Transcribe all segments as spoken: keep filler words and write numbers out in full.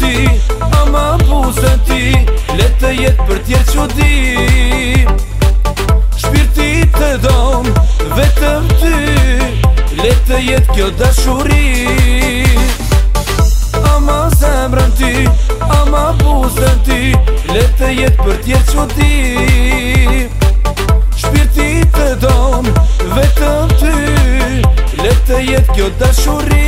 ti, ama buzën ti, le të jetë për tjerë që di. Shpirti të dom, vetëm ty, le të jetë kjo dashuri. Ama zemrën ti, ama buzën ti, le të jetë për tjerë që di. Shpirti të dom, vetëm ty, le të jetë kjo dashuri.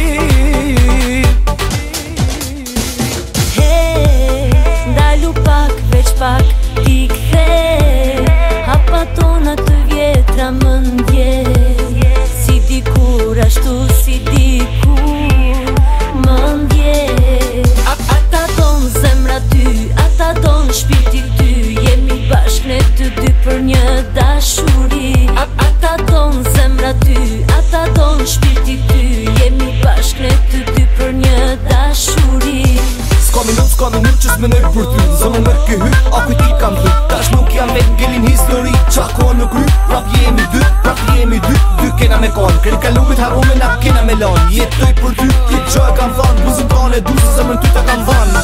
Ndalu pak, veç pak, ti kthe hapa tona të vjetra më ndje. Si dikur, ashtu si dikur më ndje. Ata ton zemra ty, ata ton shpirti ty, jemi bashk ne të dy për një dashuri. Ata ton zemra ty, ata ton shpirti ty, jemi bashk ne të dy për një dashuri. S'ka minut, s'ka minut që s'menoj për ty. Zëmë mërë ke hy, akuj ti kam ty. Tash nuk jam vetë ngelin histori, qa ko në kry. Prap jemi dy, prap jemi dy, dy kena me kon. Kërë kalumit harume na kena me lan. Jetoj për ty, jetë qoj kam than. Buzën tane du se zemrën ty ta kam dhan.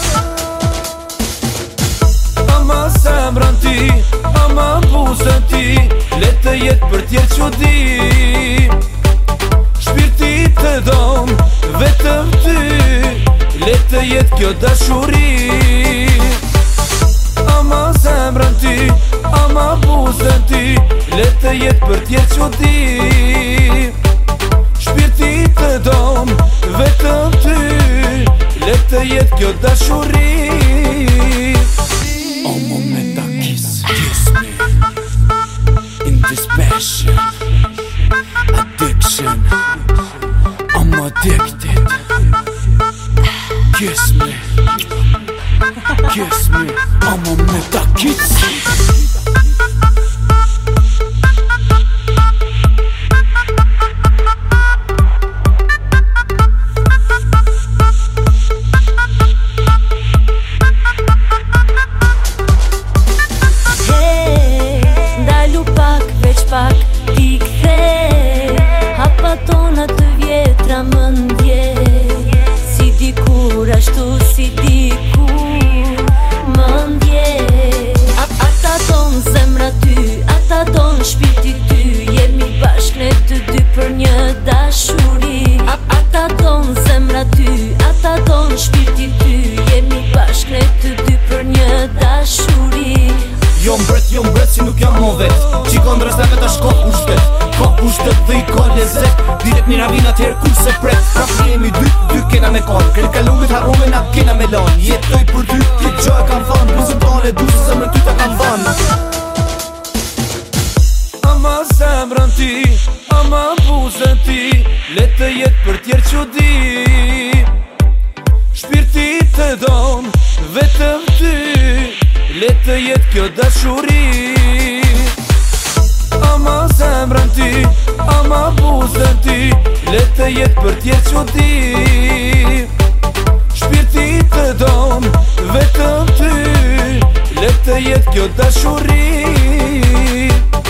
Ama zemrën ti, ama buzën ti, le të jetë për tjerë që di. Shpirti të dom, vetëm ty, le të jetë kjo dashuri. Ama zemrën ti, ama buzën ti, le të jetë për tjerë që di. Shpirti të dom, vetëm ty, le të jetë kjo dashuri. O moment I kiss, kiss me in this passion, addiction, I'm addicted. Kiss me, kiss me, a moment I kiss. Pak, ti kthe hapa tona të vjetra më ndje. Si dikur, ashtu si dikur më ndje. Ata ton zemra ty, ata ton shpirti ty, jemi bashk ne të dy për një dashuri. Ata ton zemra ty, ata ton shpirti ty, jemi bashk ne të dy për një dashuri. Jo mbret, jo mbret, si nuk jam mo vet. Qikon drezave ta shko pushtet, ka pushtet dhe i ka lezet. Direkt një ravina tjerë kur se pret. Prap jemi dy, dy kena me kon. Kërë kalumit harume na kena me lan. Jetoj për ty, jetë qoj kam than. Buzën tane du se zemrën ty ta kam dhan. Ama zemrën ti, ama buzën ti, le të jetë për tjerë që di. Shpirti të dom, vetëm ty, le të jetë kjo dashuri. Ama zemrën ti, ama buzën ti, le të jetë për tjerë që di. Shpirti të dom, vetëm ty, le të jetë kjo dashuri.